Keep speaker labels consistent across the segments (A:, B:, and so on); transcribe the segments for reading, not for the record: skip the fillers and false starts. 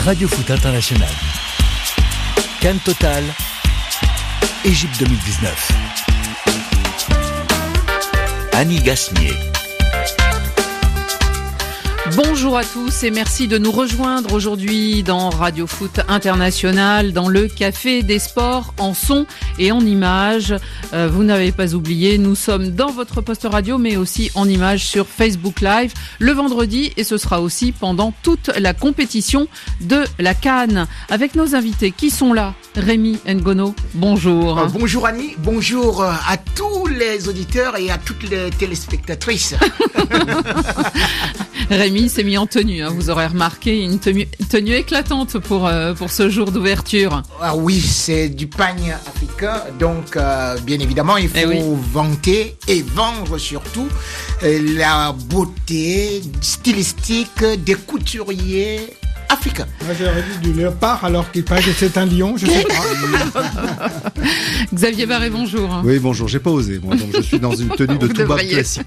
A: Radio Foot International. CAN Total, Égypte 2019. Annie Gasnier.
B: Bonjour à tous et merci de nous rejoindre aujourd'hui dans Radio Foot International, dans le Café des Sports en son et en images. Vous n'avez pas oublié, nous sommes dans votre poste radio mais aussi en images sur Facebook Live le vendredi et ce sera aussi pendant toute la compétition de la CAN. Avec nos invités qui sont là, Rémi Ngono, bonjour.
C: Bonjour Annie, bonjour à tous les auditeurs et à toutes les téléspectatrices.
B: Rémi s'est mis en tenue, vous aurez remarqué, une tenue éclatante pour ce jour d'ouverture.
C: Ah oui, c'est du pagne africain, donc bien évidemment il faut vanter et vendre surtout la beauté stylistique des couturiers africains.
D: Moi j'aurais dit du léopard alors qu'il paraît que c'est un lion, je sais pas.
B: Xavier Barré, bonjour.
E: Oui, bonjour, j'ai pas osé, moi, donc je suis dans une tenue de tout bas classique.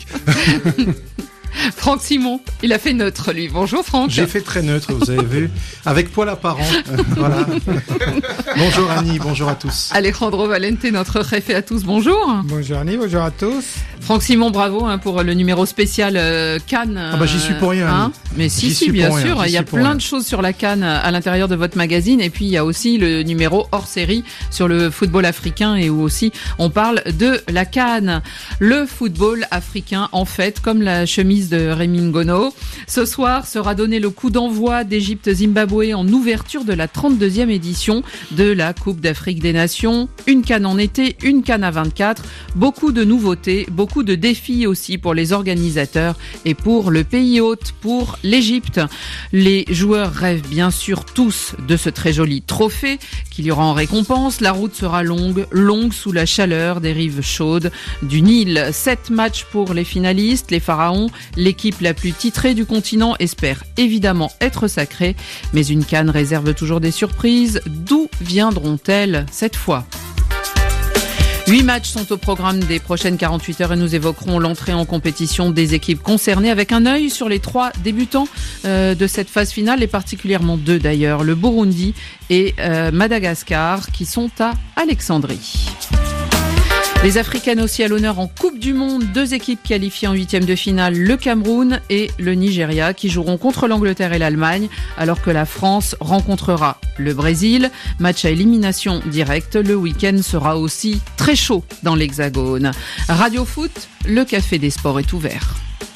B: Franck Simon, il a fait neutre lui. Bonjour Franck.
E: J'ai fait très neutre, vous avez vu, avec poil apparent. Voilà. Bonjour Annie, bonjour à tous.
B: Alejandro Valente, notre réfé à tous, bonjour.
D: Bonjour Annie, bonjour à tous.
B: Franck Simon, bravo pour le numéro spécial CAN.
E: J'y suis pour rien. Annie.
B: Mais si, bien sûr. Il y a plein de choses sur la CAN à l'intérieur de votre magazine. Et puis il y a aussi le numéro hors série sur le football africain et où aussi on parle de la CAN. Le football africain, en fait, comme la chemise de Rémi Ngono. Ce soir sera donné le coup d'envoi d'Égypte-Zimbabwe en ouverture de la 32e édition de la Coupe d'Afrique des Nations. Une CAN en été, une CAN à 24. Beaucoup de nouveautés, beaucoup de défis aussi pour les organisateurs et pour le pays hôte, pour l'Égypte. Les joueurs rêvent bien sûr tous de ce très joli trophée qu'il y aura en récompense. La route sera longue sous la chaleur des rives chaudes du Nil. 7 matchs pour les finalistes, les pharaons. L'équipe la plus titrée du continent espère évidemment être sacrée, mais une CAN réserve toujours des surprises. D'où viendront-elles cette fois ? 8 matchs sont au programme des prochaines 48 heures et nous évoquerons l'entrée en compétition des équipes concernées avec un œil sur les 3 débutants de cette phase finale et particulièrement 2 d'ailleurs, le Burundi et Madagascar qui sont à Alexandrie. Les Africaines aussi à l'honneur en Coupe du Monde, 2 équipes qualifiées en 8e de finale, le Cameroun et le Nigeria qui joueront contre l'Angleterre et l'Allemagne alors que la France rencontrera le Brésil. Match à élimination directe, le week-end sera aussi très chaud dans l'Hexagone. Radio Foot, le Café des Sports est ouvert.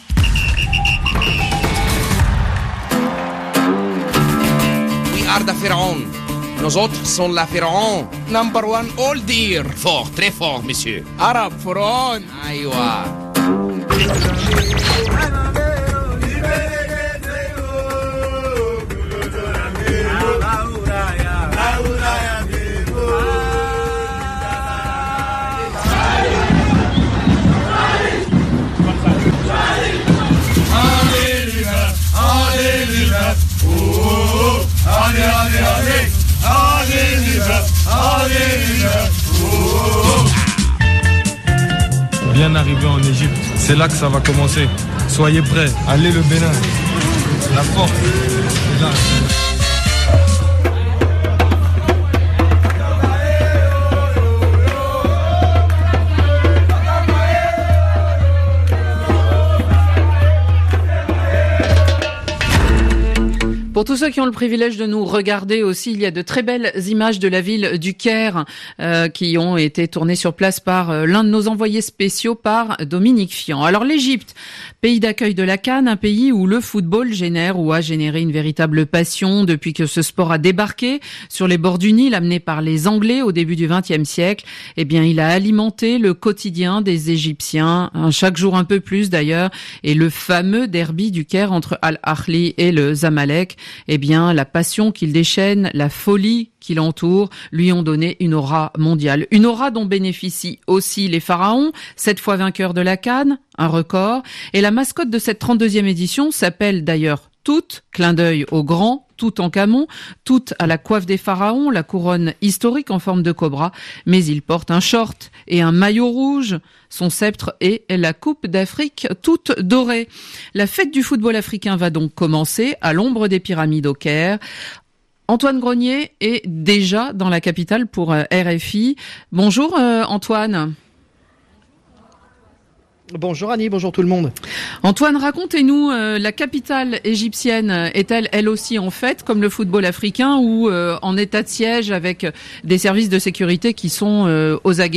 F: We are the Pharaon. Nous autres sommes la Pharaon. Number one, all dear. Fort, très fort, monsieur. Arab, Pharaon. Aïwa.
G: Bien arrivé en Égypte, c'est là que ça va commencer. Soyez prêts, allez le Bénin. La force, c'est là.
B: Pour tous ceux qui ont le privilège de nous regarder aussi, il y a de très belles images de la ville du Caire qui ont été tournées sur place par l'un de nos envoyés spéciaux, par Dominique Fian. Alors l'Égypte, pays d'accueil de la CAN, un pays où le football génère ou a généré une véritable passion depuis que ce sport a débarqué sur les bords du Nil, amené par les Anglais au début du XXe siècle. Eh bien, il a alimenté le quotidien des Égyptiens, chaque jour un peu plus d'ailleurs, et le fameux derby du Caire entre Al-Ahli et le Zamalek. Eh bien, la passion qu'il déchaîne, la folie qui l'entoure, lui ont donné une aura mondiale. Une aura dont bénéficient aussi les pharaons, 7 fois vainqueurs de la CAN, un record. Et la mascotte de cette 32e édition s'appelle d'ailleurs Toute, clin d'œil au grand, Toutankhamon, Toute à la coiffe des pharaons, la couronne historique en forme de cobra, mais il porte un short et un maillot rouge. Son sceptre est la Coupe d'Afrique toute dorée. La fête du football africain va donc commencer à l'ombre des pyramides au Caire. Antoine Grenier est déjà dans la capitale pour RFI. Bonjour Antoine.
H: Bonjour Annie, bonjour tout le monde.
B: Antoine, racontez-nous, la capitale égyptienne est-elle elle aussi en fête comme le football africain ou en état de siège avec des services de sécurité qui sont aux aguets ?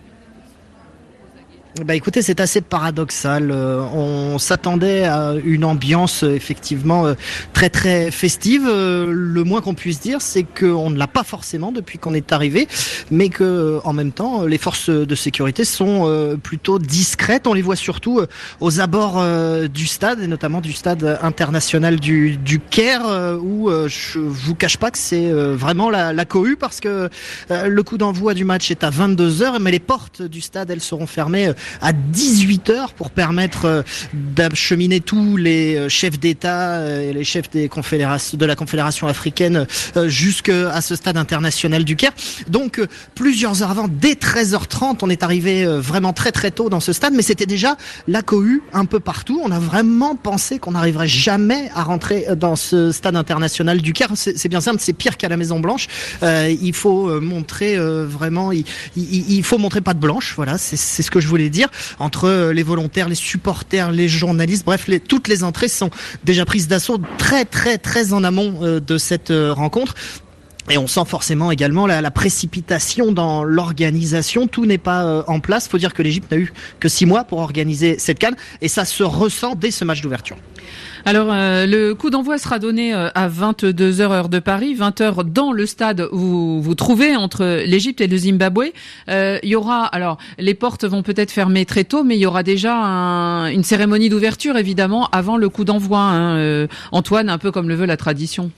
H: Bah écoutez, c'est assez paradoxal. On s'attendait à une ambiance effectivement très très festive. Le moins qu'on puisse dire, c'est qu'on ne l'a pas forcément depuis qu'on est arrivé, mais que en même temps, les forces de sécurité sont plutôt discrètes. On les voit surtout aux abords du stade, et notamment du stade international du Caire, où je vous cache pas que c'est vraiment la cohue, parce que le coup d'envoi du match est à 22h, mais les portes du stade, elles seront fermées à 18h pour permettre d'acheminer tous les chefs d'État et les chefs de la Confédération africaine jusqu'à ce stade international du Caire. Donc plusieurs heures avant, dès 13h30, on est arrivé vraiment très très tôt dans ce stade, mais c'était déjà la cohue un peu partout. On a vraiment pensé qu'on n'arriverait jamais à rentrer dans ce stade international du Caire. C'est bien simple, c'est pire qu'à la Maison Blanche. Il faut montrer vraiment, il faut montrer patte blanche. Voilà, c'est ce que je voulais dire. Entre les volontaires, les supporters, les journalistes, bref, toutes les entrées sont déjà prises d'assaut très très très en amont de cette rencontre. Et on sent forcément également la précipitation dans l'organisation. Tout n'est pas en place. Faut dire que l'Égypte n'a eu que 6 mois pour organiser cette CAN, et ça se ressent dès ce match d'ouverture.
B: Alors, le coup d'envoi sera donné à 22h heure de Paris, 20h dans le stade où vous vous trouvez entre l'Égypte et le Zimbabwe. Il y aura, alors, les portes vont peut-être fermer très tôt, mais il y aura déjà une cérémonie d'ouverture, évidemment, avant le coup d'envoi. Antoine, un peu comme le veut la tradition.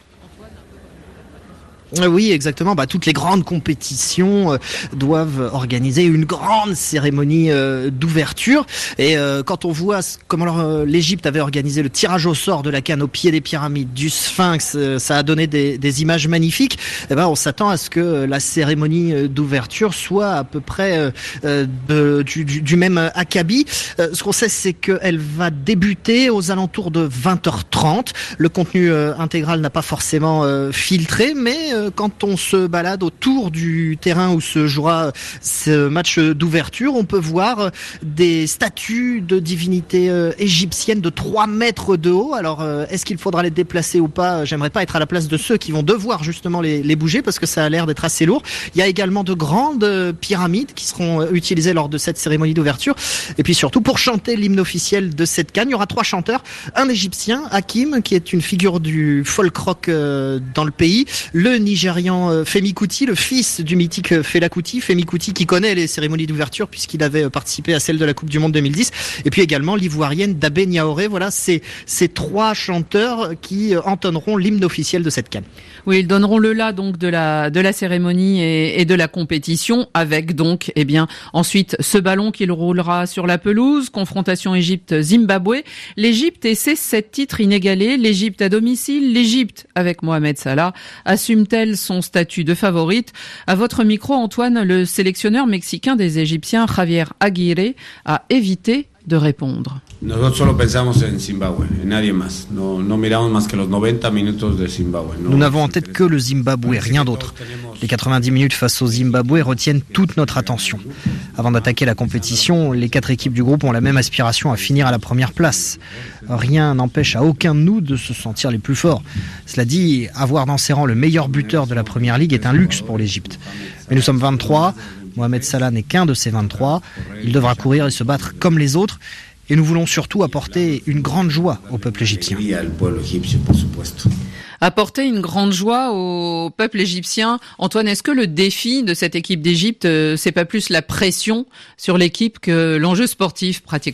H: Oui, exactement. Toutes les grandes compétitions doivent organiser une grande cérémonie d'ouverture. Et quand on voit comment l'Égypte avait organisé le tirage au sort de la CAN au pied des pyramides, du Sphinx, ça a donné des images magnifiques. On s'attend à ce que la cérémonie d'ouverture soit à peu près du même acabit. Ce qu'on sait, c'est qu'elle va débuter aux alentours de 20h30. Le contenu intégral n'a pas forcément filtré, mais quand on se balade autour du terrain où se jouera ce match d'ouverture, on peut voir des statues de divinités égyptiennes de 3 mètres de haut. Alors, est-ce qu'il faudra les déplacer ou pas ? J'aimerais pas être à la place de ceux qui vont devoir justement les bouger, parce que ça a l'air d'être assez lourd. Il y a également de grandes pyramides qui seront utilisées lors de cette cérémonie d'ouverture. Et puis surtout, pour chanter l'hymne officiel de cette CAN, il y aura 3 chanteurs. Un Égyptien, Hakim, qui est une figure du folk rock dans le pays. Le Nigérian Femi Kuti, le fils du mythique Fela Kuti. Femi Kuti qui connaît les cérémonies d'ouverture puisqu'il avait participé à celle de la Coupe du Monde 2010. Et puis également l'Ivoirienne Dabé Niaoré. Voilà, c'est ces 3 chanteurs qui entonneront l'hymne officiel de cette CAN.
B: Oui, ils donneront le là donc de la cérémonie et de la compétition, avec donc ensuite ce ballon qui roulera sur la pelouse. Confrontation Égypte-Zimbabwe. L'Égypte et ses 7 titres inégalés. L'Égypte à domicile. L'Égypte avec Mohamed Salah assume-t-elle son statut de favorite? À votre micro, Antoine, le sélectionneur mexicain des Égyptiens, Javier Aguirre, a évité de répondre.
I: Nosotros solo pensamos en Zimbabwe, en nadie más. No miramos más que los 90 minutos de Zimbabwe.
H: Nous n'avons en tête que le Zimbabwe, rien d'autre. Les 90 minutes face au Zimbabwe retiennent toute notre attention. Avant d'attaquer la compétition, les 4 équipes du groupe ont la même aspiration à finir à la première place. Rien n'empêche à aucun de nous de se sentir les plus forts. Cela dit, avoir dans ses rangs le meilleur buteur de la Première Ligue est un luxe pour l'Égypte. Mais nous sommes 23, Mohamed Salah n'est qu'un de ces 23. Il devra courir et se battre comme les autres. Et nous voulons surtout apporter une grande joie au peuple égyptien.
B: Apporter une grande joie au peuple égyptien. Antoine, est-ce que le défi de cette équipe d'Égypte, c'est pas plus la pression sur l'équipe que l'enjeu sportif pratiquement ?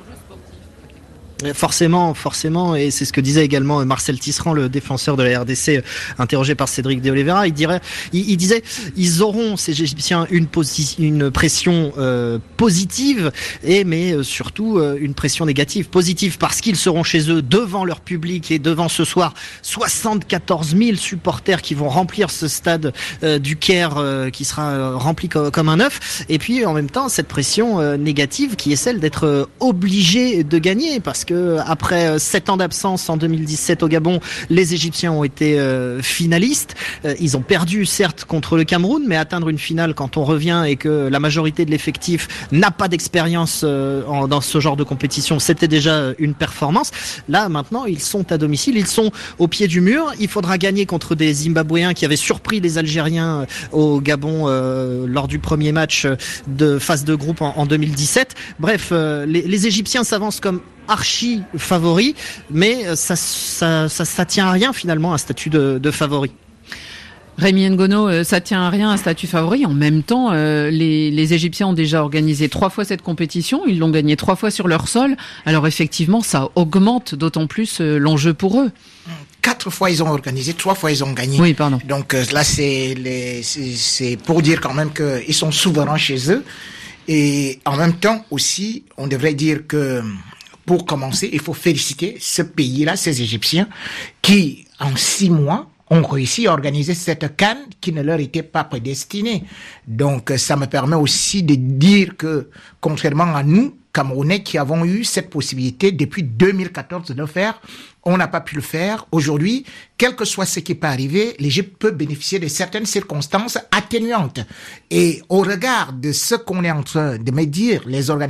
H: Forcément, et c'est ce que disait également Marcel Tisserand, le défenseur de la RDC, interrogé par Cédric de Oliveira. Il disait, ils auront, ces Égyptiens, une pression positive, mais surtout une pression négative. Positive parce qu'ils seront chez eux devant leur public et devant ce soir 74 000 supporters qui vont remplir ce stade du Caire qui sera rempli comme un œuf. Et puis en même temps, cette pression négative qui est celle d'être obligé de gagner, parce que puisque après 7 ans d'absence en 2017 au Gabon, les Égyptiens ont été finalistes. Ils ont perdu certes contre le Cameroun, mais atteindre une finale quand on revient et que la majorité de l'effectif n'a pas d'expérience dans ce genre de compétition, c'était déjà une performance. Là maintenant, ils sont à domicile, ils sont au pied du mur. Il faudra gagner contre des Zimbabwéens qui avaient surpris les Algériens au Gabon lors du premier match de phase de groupe en 2017. Bref, les Égyptiens s'avancent comme archi favoris, mais ça tient à rien finalement un statut de favori.
B: Rémi Ngono, ça tient à rien un statut favori. En même temps, les Égyptiens ont déjà organisé 3 fois cette compétition. Ils l'ont gagné 3 fois sur leur sol. Alors effectivement, ça augmente d'autant plus l'enjeu pour eux.
C: 4 fois ils ont organisé, 3 fois ils ont gagné.
B: Oui, pardon.
C: Donc là, c'est pour dire quand même qu'ils sont souverains chez eux. Et en même temps aussi, on devrait dire que pour commencer, il faut féliciter ce pays-là, ces Égyptiens, qui en 6 mois ont réussi à organiser cette CAN qui ne leur était pas prédestinée. Donc ça me permet aussi de dire que, contrairement à nous, Camerounais, qui avons eu cette possibilité depuis 2014 de le faire, on n'a pas pu le faire. Aujourd'hui, quel que soit ce qui peut arriver, l'Égypte peut bénéficier de certaines circonstances atténuantes. Et au regard de ce qu'on est en train de me dire,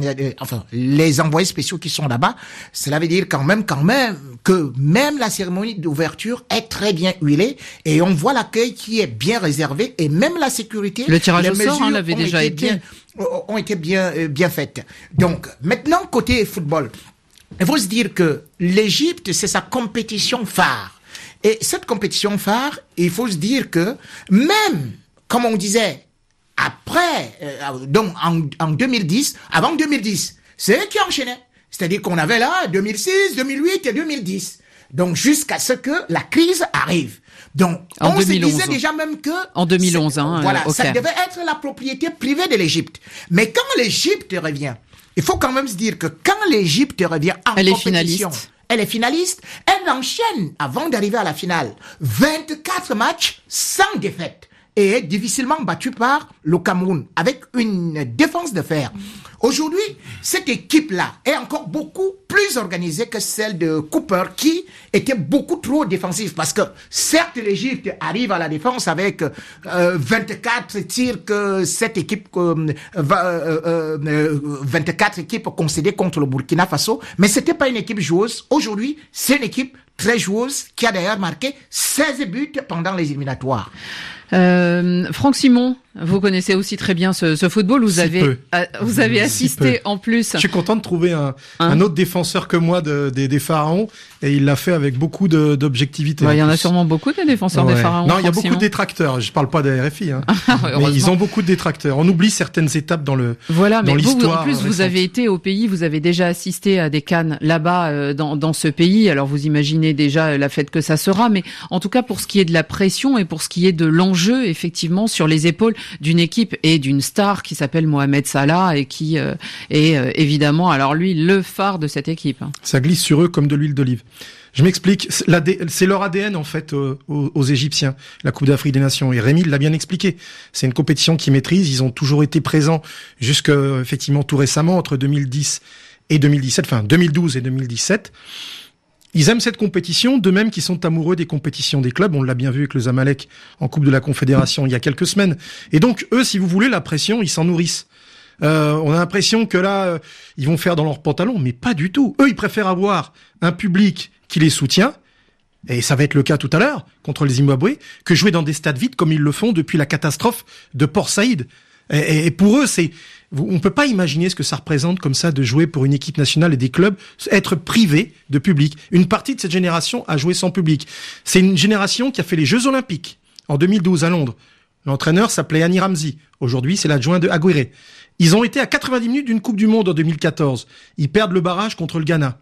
C: les envoyés spéciaux qui sont là-bas, cela veut dire quand même que même la cérémonie d'ouverture est très bien huilée et on voit l'accueil qui est bien réservé et même la sécurité.
B: Le tirage au sort, l'avait déjà été.
C: Ont été bien faites. Donc, maintenant, côté football, il faut se dire que l'Égypte, c'est sa compétition phare. Et cette compétition phare, il faut se dire que même, comme on disait, après, donc en 2010, avant 2010, c'est eux qui enchaînaient. C'est-à-dire qu'on avait là 2006, 2008 et 2010. Donc, jusqu'à ce que la crise arrive. Donc, on 2011. Se disait déjà même que...
B: En 2011,
C: ça devait être la propriété privée de l'Égypte. Mais quand l'Égypte revient, il faut quand même se dire que quand l'Égypte revient en compétition, elle est finaliste, elle enchaîne, avant d'arriver à la finale, 24 matchs sans défaite. Et est difficilement battue par le Cameroun, avec une défense de fer. Aujourd'hui, cette équipe-là est encore beaucoup plus organisée que celle de Cooper, qui était beaucoup trop défensive. Parce que, certes, l'Égypte arrive à la défense avec 24 tirs que cette équipe, 24 équipes concédées contre le Burkina Faso, mais c'était pas une équipe joueuse. Aujourd'hui, c'est une équipe très joueuse qui a d'ailleurs marqué 16 buts pendant les éliminatoires.
B: Franck Simon, vous connaissez aussi très bien ce football. Vous avez assisté en plus.
E: Je suis content de trouver un autre défenseur que moi des Pharaons, et il l'a fait avec beaucoup d'objectivité.
B: Il y en a sûrement beaucoup des défenseurs des Pharaons.
E: Non, il y a beaucoup de détracteurs. Je parle pas des RFI, mais ils ont beaucoup de détracteurs. On oublie certaines étapes dans l'histoire.
B: Mais vous, en plus, vous avez été au pays, vous avez déjà assisté à des CAN là-bas dans ce pays. Alors vous imaginez déjà la fête que ça sera, mais en tout cas pour ce qui est de la pression et pour ce qui est de l'enjeu, effectivement, sur les épaules d'une équipe et d'une star qui s'appelle Mohamed Salah et qui est évidemment, alors lui, le phare de cette équipe.
E: Ça glisse sur eux comme de l'huile d'olive. Je m'explique, c'est leur ADN en fait aux Égyptiens, la Coupe d'Afrique des Nations. Et Rémi l'a bien expliqué. C'est une compétition qu'ils maîtrisent. Ils ont toujours été présents effectivement tout récemment, entre 2010 et 2017, enfin 2012 et 2017. Ils aiment cette compétition, de même qu'ils sont amoureux des compétitions des clubs. On l'a bien vu avec le Zamalek en Coupe de la Confédération il y a quelques semaines. Et donc, eux, si vous voulez, la pression, ils s'en nourrissent. On a l'impression que là, ils vont faire dans leurs pantalons, mais pas du tout. Eux, ils préfèrent avoir un public qui les soutient, et ça va être le cas tout à l'heure, contre les Zimbabwe, que jouer dans des stades vides comme ils le font depuis la catastrophe de Port Saïd. Et pour eux, on peut pas imaginer ce que ça représente comme ça de jouer pour une équipe nationale et des clubs, être privé de public. Une partie de cette génération a joué sans public. C'est une génération qui a fait les Jeux Olympiques en 2012 à Londres. L'entraîneur s'appelait Annie Ramsey. Aujourd'hui, c'est l'adjoint de Aguirre. Ils ont été à 90 minutes d'une Coupe du Monde en 2014. Ils perdent le barrage contre le Ghana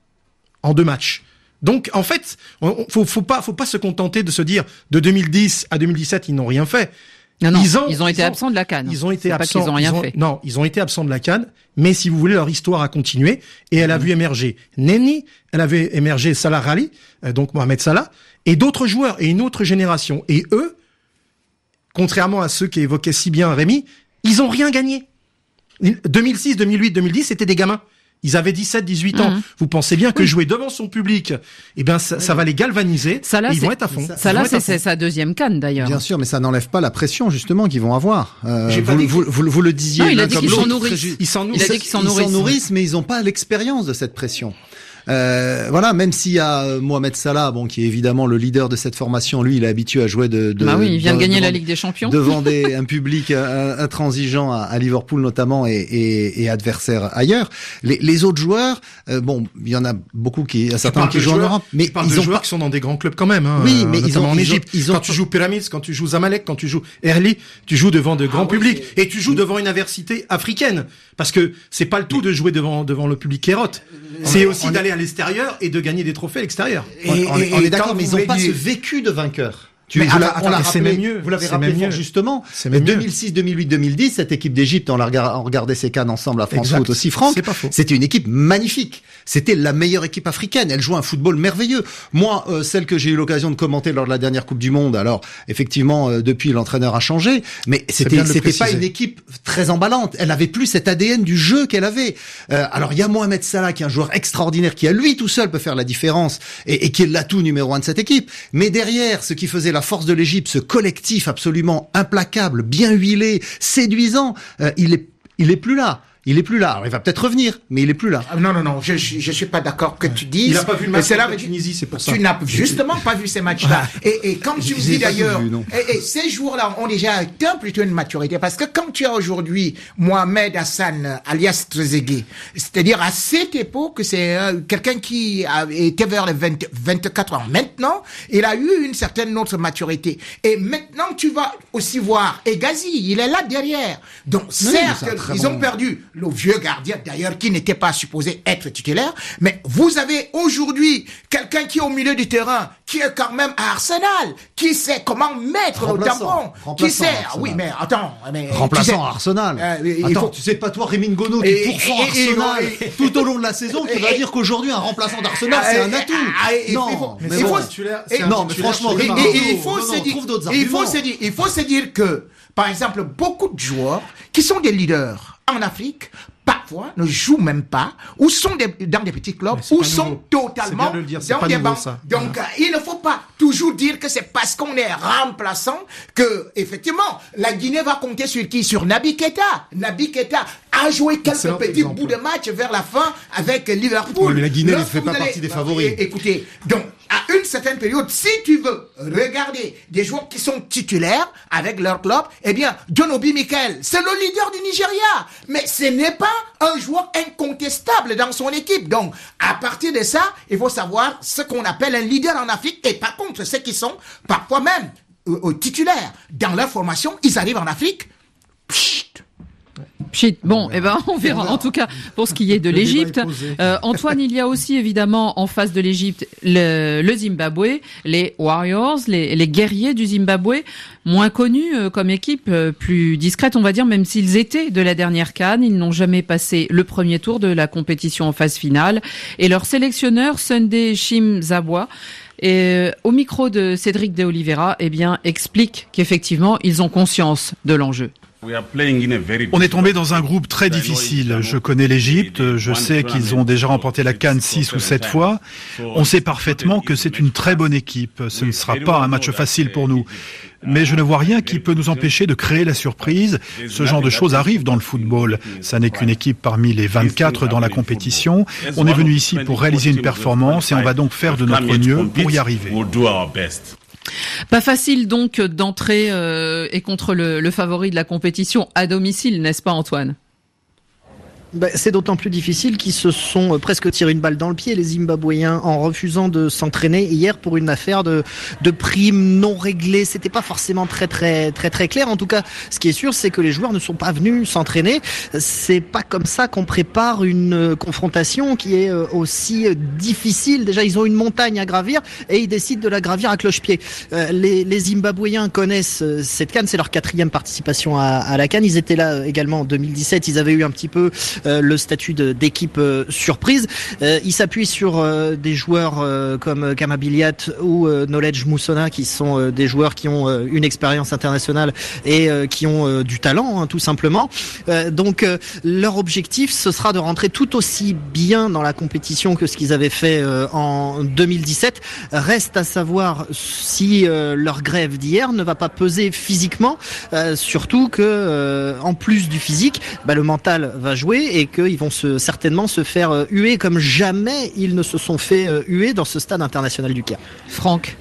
E: en 2 matchs. Donc, en fait, faut pas se contenter de se dire de 2010 à 2017, ils n'ont rien fait.
B: Non, ils ont été absents de la CAN.
E: Ils ont été absents.
B: Pas qu'ils ont rien fait.
E: Non, ils ont été absents de la CAN, mais si vous voulez, leur histoire a continué et elle a vu émerger Neni, elle avait émergé Salah Rali, donc Mohamed Salah, et d'autres joueurs et une autre génération. Et eux, contrairement à ceux qui évoquaient si bien Rémi, ils ont rien gagné. 2006, 2008, 2010, c'était des gamins. Ils avaient 17, 18 ans. Vous pensez bien que jouer devant son public, eh ben, ça va les galvaniser.
B: Ça, là,
E: et ils vont être à fond.
B: Ça là, c'est sa deuxième CAN, d'ailleurs.
J: Bien sûr, mais ça n'enlève pas la pression, justement, qu'ils vont avoir. Vous le disiez.
B: Non, il a dit qu'ils s'en nourrissent.
J: Il a dit qu'ils s'en nourrissent, mais ils n'ont pas l'expérience de cette pression. Voilà, même s'il y a Mohamed Salah, qui est évidemment le leader de cette formation, lui, il est habitué à jouer
B: il vient de gagner la Ligue des Champions
J: devant un public intransigeant à Liverpool notamment et adversaires ailleurs. Les autres joueurs, il y en a beaucoup certains qui jouent en Europe, mais
E: ils ont joueurs qui sont dans des grands clubs quand même.
J: Oui, mais ils ont
E: en Égypte. Quand tu joues Pyramids, quand tu joues Zamalek, quand tu joues Erli, tu joues devant de grands publics et tu joues devant une adversité africaine, parce que c'est pas le tout de jouer devant le public kérote. C'est aussi d'aller à l'extérieur et de gagner des trophées à l'extérieur.
J: On est d'accord, mais ils n'ont pas ce vécu de vainqueur. Vous l'avez rappelé fort justement. 2006, 2008, 2010, cette équipe d'Égypte, on regardait ces CAN ensemble à France Foot aussi, Franck. C'était une équipe magnifique. C'était la meilleure équipe africaine. Elle jouait un football merveilleux. Moi, celle que j'ai eu l'occasion de commenter lors de la dernière Coupe du Monde, alors effectivement, depuis l'entraîneur a changé, mais c'était pas une équipe très emballante. Elle avait plus cet ADN du jeu qu'elle avait. Alors il y a Mohamed Salah qui est un joueur extraordinaire qui à lui tout seul peut faire la différence et qui est l'atout numéro 1 de cette équipe. Mais derrière, ce qui faisait la force de l'Égypte, ce collectif absolument implacable, bien huilé, séduisant, il est plus là. Il est plus là. Alors, il va peut-être revenir, mais il est plus là.
C: Non, je suis pas d'accord que tu dises.
E: Il a pas vu le match de la Tunisie, c'est pour ça.
C: Tu n'as justement pas vu ces matchs-là. Et comme tu me dis d'ailleurs, ces joueurs-là ont déjà atteint plutôt une maturité, parce que quand tu as aujourd'hui Mohamed Hassan, alias Trezeguet, c'est-à-dire à cette époque, c'est quelqu'un qui était vers les 24 ans. Maintenant, il a eu une certaine autre maturité. Et maintenant, tu vas aussi voir Hegazi, il est là derrière. Donc, certes, ils ont perdu le vieux gardien d'ailleurs qui n'était pas supposé être titulaire, mais vous avez aujourd'hui quelqu'un qui est au milieu du terrain, qui est quand même à Arsenal, qui sait comment mettre le tampon, qui sait, oui mais attends,
J: remplaçant à Arsenal. Tu sais pas toi Rémi Ngono qui pourfend Arsenal tout au long de la saison, qui va dire qu'aujourd'hui un remplaçant d'Arsenal c'est un atout. Non, mais franchement,
C: il faut se dire que par exemple beaucoup de joueurs qui sont des leaders en Afrique, parfois, ne jouent même pas, ou sont dans des petits clubs, ou sont totalement dans des bancs. Donc, il ne faut pas toujours dire que c'est parce qu'on est remplaçant que, effectivement, la Guinée va compter sur qui? Sur Naby Keita. Naby Keita a joué quelques petits bouts de match vers la fin avec Liverpool.
J: Oui, mais la Guinée ne fait pas partie des favoris.
C: Écoutez, donc, à une certaine période, si tu veux regarder des joueurs qui sont titulaires avec leur club, eh bien, John Obi Mikel, c'est le leader du Nigeria. Mais ce n'est pas un joueur incontestable dans son équipe. Donc, à partir de ça, il faut savoir ce qu'on appelle un leader en Afrique. Et par contre, ceux qui sont parfois même titulaires dans leur formation, ils arrivent en Afrique.
B: Bon, on verra. En tout cas, pour ce qui est de l'Égypte, Antoine, il y a aussi évidemment en face de l'Égypte le Zimbabwe, les Warriors, les guerriers du Zimbabwe, moins connus comme équipe, plus discrète, on va dire, même s'ils étaient de la dernière CAN, ils n'ont jamais passé le premier tour de la compétition en phase finale. Et leur sélectionneur, Sunday Shimzabwa, au micro de Cédric de Oliveira, explique qu'effectivement, ils ont conscience de l'enjeu.
K: On est tombé dans un groupe très difficile. Je connais l'Égypte, je sais qu'ils ont déjà remporté la CAN 6 ou 7 fois. On sait parfaitement que c'est une très bonne équipe. Ce ne sera pas un match facile pour nous. Mais je ne vois rien qui peut nous empêcher de créer la surprise. Ce genre de choses arrive dans le football. Ça n'est qu'une équipe parmi les 24 dans la compétition. On est venu ici pour réaliser une performance et on va donc faire de notre mieux pour y arriver.
B: Pas facile donc d'entrer et contre le favori de la compétition à domicile, n'est-ce pas Antoine ?
H: C'est d'autant plus difficile qu'ils se sont presque tiré une balle dans le pied, les Zimbabwéens, en refusant de s'entraîner hier pour une affaire de primes non réglées. C'était pas forcément très clair. En tout cas, ce qui est sûr, c'est que les joueurs ne sont pas venus s'entraîner. C'est pas comme ça qu'on prépare une confrontation qui est aussi difficile. Déjà, ils ont une montagne à gravir et ils décident de la gravir à cloche-pied. Les Zimbabwéens connaissent cette CAN, c'est leur 4e participation à la CAN. Ils étaient là également en 2017. Ils avaient eu un petit peu le statut d'équipe surprise. Il s'appuie sur des joueurs comme Kamabiliat ou Knowledge Moussona, qui sont des joueurs qui ont une expérience internationale et qui ont du talent, tout simplement. Donc leur objectif, ce sera de rentrer tout aussi bien dans la compétition que ce qu'ils avaient fait en 2017. Reste à savoir si leur grève d'hier ne va pas peser physiquement, surtout que en plus du physique, le mental va jouer et qu'ils vont certainement se faire huer comme jamais ils ne se sont fait huer dans ce stade international du Caire.
B: Franck.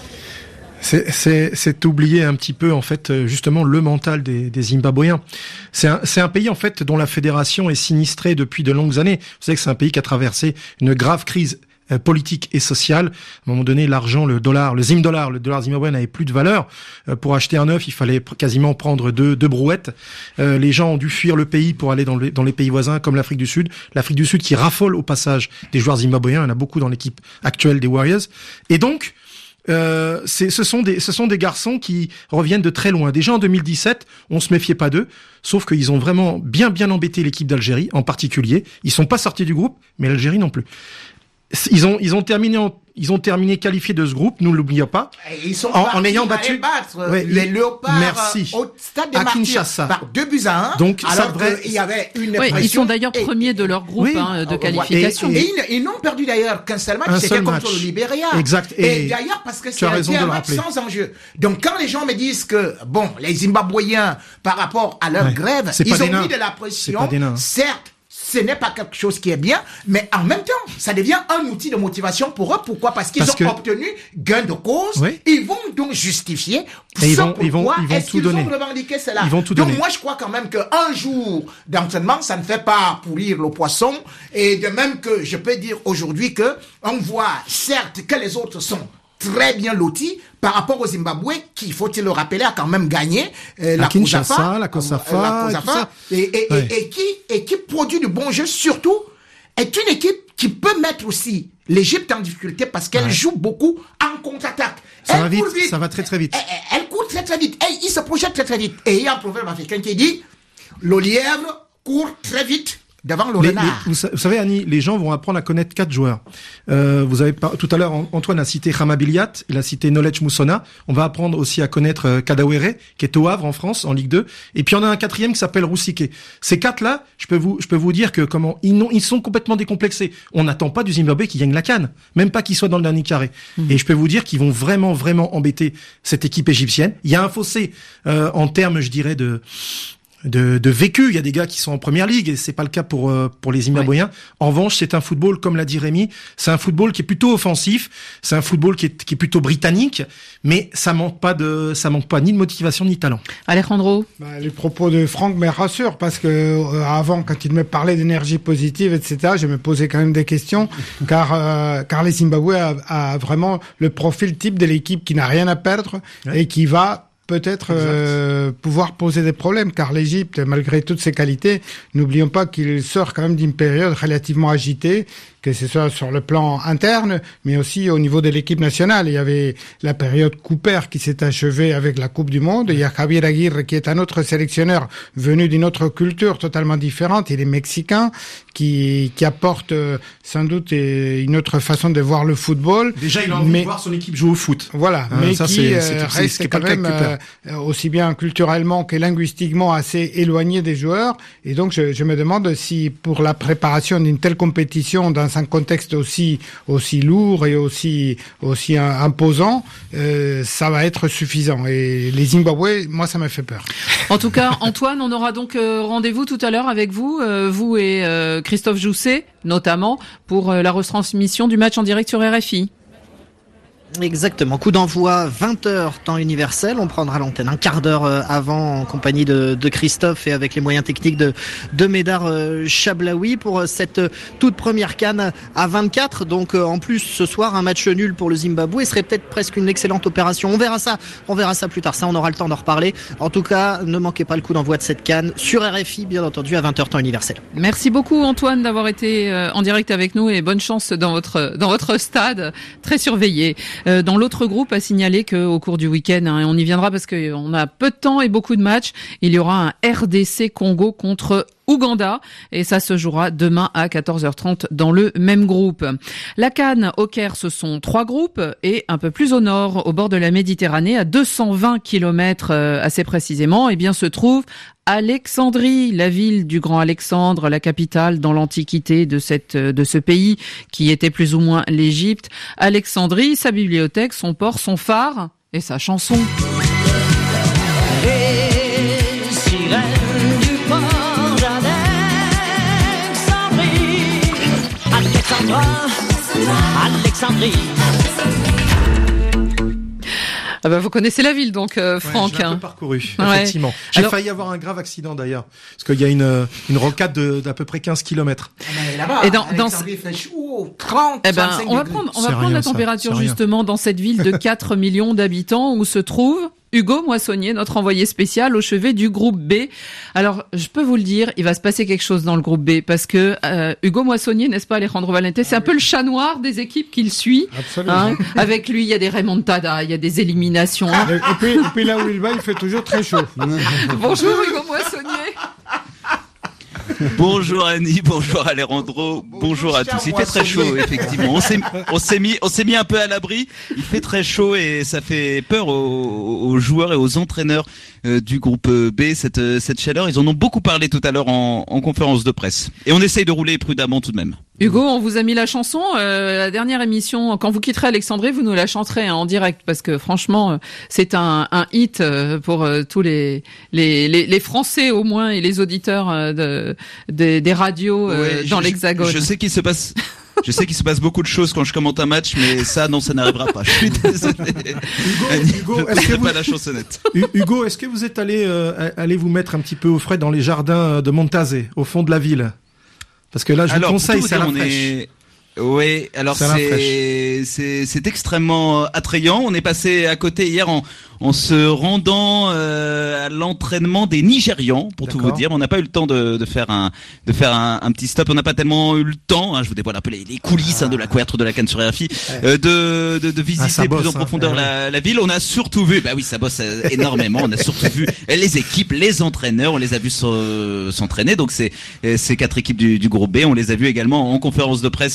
E: C'est oublier un petit peu en fait justement le mental des Zimbabwéens. C'est un pays en fait dont la fédération est sinistrée depuis de longues années. Vous savez que c'est un pays qui a traversé une grave crise politique et sociale. À un moment donné, l'argent, le dollar zimbabwéen n'avait plus de valeur. Pour acheter un œuf, il fallait quasiment prendre deux brouettes. Les gens ont dû fuir le pays pour aller dans les pays voisins, comme l'Afrique du Sud. L'Afrique du Sud qui raffole au passage des joueurs zimbabwéens. Il y en a beaucoup dans l'équipe actuelle des Warriors. Et donc, ce sont des garçons qui reviennent de très loin. Déjà en 2017, on se méfiait pas d'eux, sauf qu'ils ont vraiment bien embêté l'équipe d'Algérie en particulier. Ils sont pas sortis du groupe, mais l'Algérie non plus. Ils ont terminé qualifiés de ce groupe, nous ne l'oublions pas.
C: Ils sont
E: en ayant battu
C: les Léopards au stade des Martyrs par 2-1.
E: Donc
C: alors
E: ça devrait...
C: il y avait une
B: pression. Ils sont d'ailleurs premiers de leur groupe de qualification.
C: Et ils n'ont perdu d'ailleurs qu'un seul match, c'était contre le Libéria.
E: Exact.
C: Et d'ailleurs parce que c'était un match sans enjeu. Donc quand les gens me disent que les Zimbabwéens par rapport à leur grève, ils ont mis de la pression, certes. Ce n'est pas quelque chose qui est bien, mais en même temps, ça devient un outil de motivation pour eux. Pourquoi ? Parce qu'ils ont obtenu gain de cause. Oui. Ils vont donc justifier.
E: Et ils vont tout donner.
C: Ont revendiqué cela.
E: Ils vont tout donner.
C: Donc moi, je crois quand même qu'un jour d'entraînement, ça ne fait pas pourrir le poisson. Et de même que je peux dire aujourd'hui que on voit certes que les autres sont très bien lotis par rapport au Zimbabwe, qui, faut-il le rappeler, a quand même gagné la
E: Kinshasa, la COSAFA,
C: et qui produit du bon jeu, surtout, est une équipe qui peut mettre aussi l'Égypte en difficulté parce qu'elle joue beaucoup en contre-attaque.
E: Ça va vite, ça va très vite.
C: Elle court très vite, et il se projette très vite. Et il y a un proverbe africain qui dit, le lièvre court très vite devant le renard.
E: Vous savez, Annie, les gens vont apprendre à connaître 4 joueurs. Vous avez tout à l'heure, Antoine a cité Kamabiliat, il a cité Knowledge Moussona. On va apprendre aussi à connaître Kadawere, qui est au Havre en France, en Ligue 2. Et puis on a un 4e qui s'appelle Roussike. Ces 4-là, je peux vous dire que ils sont complètement décomplexés. On n'attend pas du Zimbabwe qui gagne la CAN, même pas qu'ils soient dans le dernier carré. Et je peux vous dire qu'ils vont vraiment embêter cette équipe égyptienne. Il y a un fossé en termes, je dirais, de vécu. Il y a des gars qui sont en première ligue et c'est pas le cas pour les Zimbabwéens. Ouais. En revanche, c'est un football, comme l'a dit Rémi, c'est un football qui est plutôt offensif, c'est un football qui est plutôt britannique, mais ça manque pas ni de motivation ni de talent.
B: Alejandro.
D: Les propos de Franck me rassurent parce que avant, quand il me parlait d'énergie positive, etc., je me posais quand même des questions car les Zimbabwe a vraiment le profil type de l'équipe qui n'a rien à perdre et qui va peut-être pouvoir poser des problèmes, car l'Égypte, malgré toutes ses qualités, n'oublions pas qu'il sort quand même d'une période relativement agitée, que ce soit sur le plan interne, mais aussi au niveau de l'équipe nationale. Il y avait la période Cooper qui s'est achevée avec la Coupe du Monde. Il y a Javier Aguirre qui est un autre sélectionneur venu d'une autre culture totalement différente. Il est mexicain, qui apporte sans doute une autre façon de voir le football.
E: Déjà, il a envie de voir son équipe jouer au foot.
D: Voilà, mais ça, qui reste quand même aussi bien culturellement que linguistiquement assez éloigné des joueurs. Et donc, je me demande si pour la préparation d'une telle compétition dans un contexte aussi lourd et aussi imposant, ça va être suffisant. Et les Zimbabwe, moi, ça me fait peur.
B: En tout cas, Antoine, on aura donc rendez-vous tout à l'heure avec vous, vous et Christophe Jousset, notamment, pour la retransmission du match en direct sur RFI.
H: Exactement, coup d'envoi 20h temps universel, on prendra l'antenne un quart d'heure avant en compagnie de Christophe et avec les moyens techniques de Médard Chablaoui pour cette toute première CAN à 24. Donc en plus ce soir un match nul pour le Zimbabwe serait peut-être presque une excellente opération. On verra ça plus tard, ça on aura le temps d'en reparler. En tout cas, ne manquez pas le coup d'envoi de cette CAN sur RFI bien entendu à 20h temps universel.
B: Merci beaucoup Antoine d'avoir été en direct avec nous et bonne chance dans votre stade très surveillé. Dans l'autre groupe, à signaler qu'au cours du week-end, on y viendra parce qu'on a peu de temps et beaucoup de matchs, il y aura un RDC Congo contre Ouganda et ça se jouera demain à 14h30 dans le même groupe. La CAN au Caire, ce sont 3 groupes et un peu plus au nord, au bord de la Méditerranée, à 220 km assez précisément, eh bien se trouve Alexandrie, la ville du grand Alexandre, la capitale dans l'Antiquité de ce pays qui était plus ou moins l'Égypte. Alexandrie, sa bibliothèque, son port, son phare et sa chanson.
L: Les sirènes du port d'Alexandrie, Alexandrie.
B: Ah bah vous connaissez la ville donc Franck.
E: Je l'ai un peu parcouru, effectivement. J'ai failli avoir un grave accident d'ailleurs, parce qu'il y a une rocade d'à peu près 15 km.
C: Là-bas, et dans il fait chaud, 30,
B: on va prendre la température justement dans cette ville de 4 millions d'habitants où se trouve Hugo Moissonnier, notre envoyé spécial au chevet du groupe B. Alors, je peux vous le dire, il va se passer quelque chose dans le groupe B parce que Hugo Moissonnier, n'est-ce pas, Alejandro Valente, c'est un peu le chat noir des équipes qu'il suit.
D: Absolument.
B: Avec lui, il y a des remontadas, il y a des éliminations.
D: Et puis là où il va, il fait toujours très chaud.
B: Bonjour Hugo Moissonnier.
M: Bonjour Annie, bonjour Alejandro, bonjour à tous. Il fait très chaud, effectivement. On s'est mis un peu à l'abri. Il fait très chaud et ça fait peur aux joueurs et aux entraîneurs du groupe B, cette chaleur. Ils en ont beaucoup parlé tout à l'heure en conférence de presse. Et on essaye de rouler prudemment tout de même.
B: Hugo, on vous a mis la chanson, la dernière émission. Quand vous quitterez Alexandrie, vous nous la chanterez en direct parce que franchement, c'est un hit pour tous les Français au moins et les auditeurs des radios dans l'Hexagone.
M: Je sais qu'il se passe beaucoup de choses quand je commente un match, mais ça n'arrivera pas. Je suis désolé.
E: Hugo, est-ce que pas la chansonnette. Hugo, est-ce que vous êtes allé vous mettre un petit peu au frais dans les jardins de Montazé, au fond de la ville? Parce que là, je vous conseille, c'est à la fraîche.
M: Oui, alors c'est extrêmement attrayant. On est passé à côté hier en se rendant à l'entraînement des Nigérians, pour tout vous dire. On n'a pas eu le temps de faire un petit stop. On n'a pas tellement eu le temps. Je vous dévoile un peu les coulisses de la couverture de la CAN sur RFI, de visiter plus en profondeur la ville. On a surtout vu, bah oui, ça bosse énormément. On a surtout vu les équipes, les entraîneurs. On les a vus s'entraîner. Donc ces 4 équipes du groupe B. On les a vus également en conférence de presse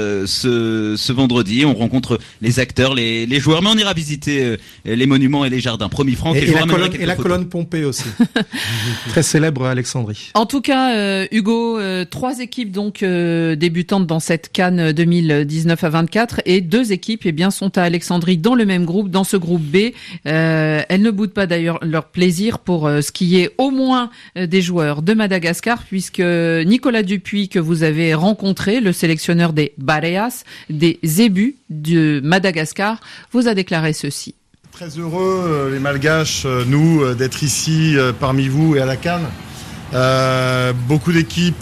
M: ce vendredi. On rencontre les acteurs, les joueurs, mais on ira visiter les monuments et les jardins. Promis Franck.
E: Et la colonne Pompée aussi. Très célèbre à Alexandrie.
B: En tout cas, Hugo, 3 équipes donc débutantes dans cette CAN 2019 à 24 et 2 équipes sont à Alexandrie dans le même groupe, dans ce groupe B. Elles ne boudent pas d'ailleurs leur plaisir pour skier au moins des joueurs de Madagascar, puisque Nicolas Dupuis, que vous avez rencontré, le sélectionneur des Baréas, des Zébus de Madagascar, vous a déclaré ceci.
N: Très heureux, les Malgaches, nous, d'être ici parmi vous et à la CAN. Beaucoup d'équipes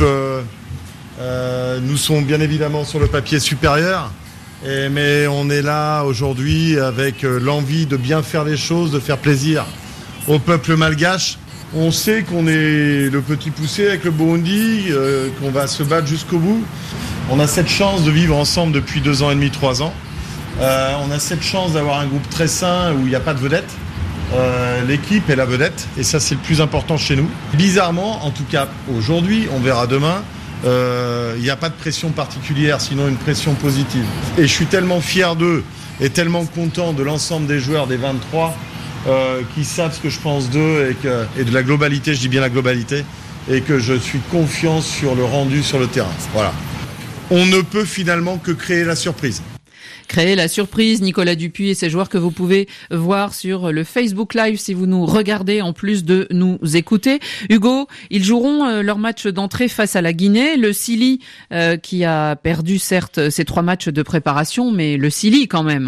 N: nous sont bien évidemment sur le papier supérieurs, mais on est là aujourd'hui avec l'envie de bien faire les choses, de faire plaisir au peuple malgache. On sait qu'on est le petit poussé avec le Burundi, qu'on va se battre jusqu'au bout. On a cette chance de vivre ensemble depuis 2 ans et demi, 3 ans. On a cette chance d'avoir un groupe très sain où il n'y a pas de vedette. L'équipe est la vedette et ça c'est le plus important chez nous. Bizarrement, en tout cas aujourd'hui, on verra demain, il n'y a pas de pression particulière, sinon une pression positive. Et je suis tellement fier d'eux et tellement content de l'ensemble des joueurs des 23 qui savent ce que je pense d'eux et de la globalité, je dis bien la globalité, et que je suis confiant sur le rendu sur le terrain. Voilà. On ne peut finalement que créer la surprise.
B: Créer la surprise, Nicolas Dupuis et ses joueurs que vous pouvez voir sur le Facebook Live si vous nous regardez en plus de nous écouter. Hugo, ils joueront leur match d'entrée face à la Guinée. Le Sili qui a perdu certes ses 3 matchs de préparation, mais le Sili quand même.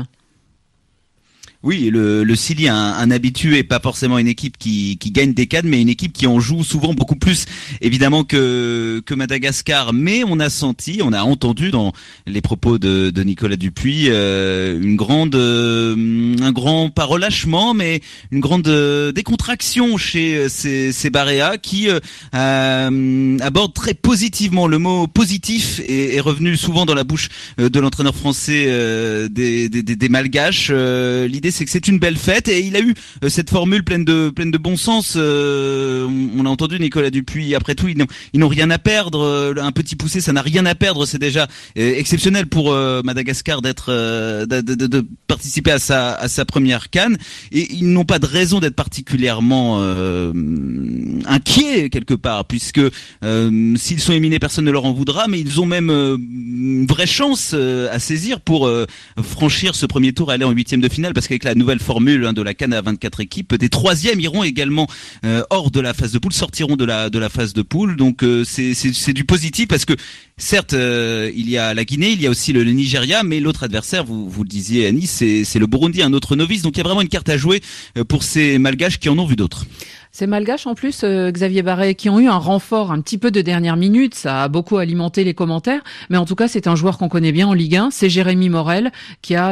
M: Oui, le Sili, un habitué, pas forcément une équipe qui gagne des CAN, mais une équipe qui en joue souvent beaucoup plus, évidemment, que Madagascar. Mais on a entendu dans les propos de Nicolas Dupuis, un grand, pas relâchement, mais une grande décontraction chez ces Baréas qui abordent très positivement. Le mot positif est revenu souvent dans la bouche de l'entraîneur français des Malgaches. L'idée, c'est que c'est une belle fête et il a eu cette formule pleine de bon sens. On a entendu Nicolas Dupuis. Après tout, ils n'ont rien à perdre. Un petit poussé, ça n'a rien à perdre. C'est déjà exceptionnel pour Madagascar d'être de participer à sa première CAN et ils n'ont pas de raison d'être particulièrement inquiets quelque part, puisque s'ils sont éliminés, personne ne leur en voudra, mais ils ont même une vraie chance à saisir pour franchir ce premier tour et aller en huitième de finale, parce qu'avec la nouvelle formule de la CAN à 24 équipes, des troisièmes iront également hors de la phase de poule, sortiront de la phase de poule. Donc c'est du positif, parce que certes il y a la Guinée, il y a aussi le Nigeria, mais l'autre adversaire, vous le disiez Annie, c'est le Burundi, un autre novice. Donc il y a vraiment une carte à jouer pour ces Malgaches qui en ont vu d'autres.
B: Ces Malgaches, en plus, Xavier Barret, qui ont eu un renfort un petit peu de dernière minute, ça a beaucoup alimenté les commentaires, mais en tout cas, c'est un joueur qu'on connaît bien en Ligue 1, c'est Jérémy Morel, qui a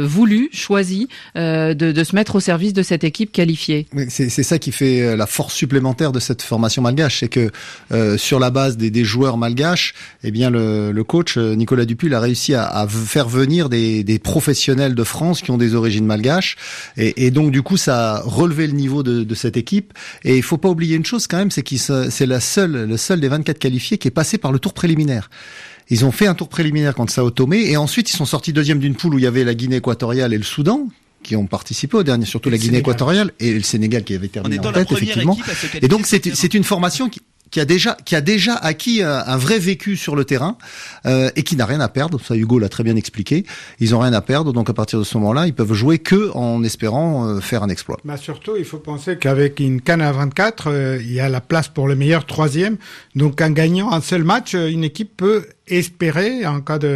B: choisi de se mettre au service de cette équipe qualifiée.
J: Oui, c'est ça qui fait la force supplémentaire de cette formation malgache, c'est que sur la base des joueurs malgaches, eh bien le coach Nicolas Dupuis il a réussi à faire venir des professionnels de France qui ont des origines malgaches, et donc du coup, ça a relevé le niveau de cette équipe. Et il faut pas oublier une chose quand même, c'est c'est le seul des 24 qualifiés qui est passé par le tour préliminaire. Ils ont fait un tour préliminaire contre Sao Tomé et ensuite ils sont sortis deuxième d'une poule où il y avait la Guinée équatoriale et le Soudan qui ont participé au dernier, surtout la Guinée équatoriale et le Sénégal qui avait terminé en tête, effectivement. Et donc c'est une formation qui a déjà acquis un vrai vécu sur le terrain et qui n'a rien à perdre. Ça, Hugo l'a très bien expliqué. Ils ont rien à perdre, donc à partir de ce moment-là, ils peuvent jouer que en espérant faire un exploit.
D: Bah surtout, il faut penser qu'avec une CAN à 24, il y a la place pour le meilleur troisième. Donc en gagnant un seul match, une équipe peut espérer,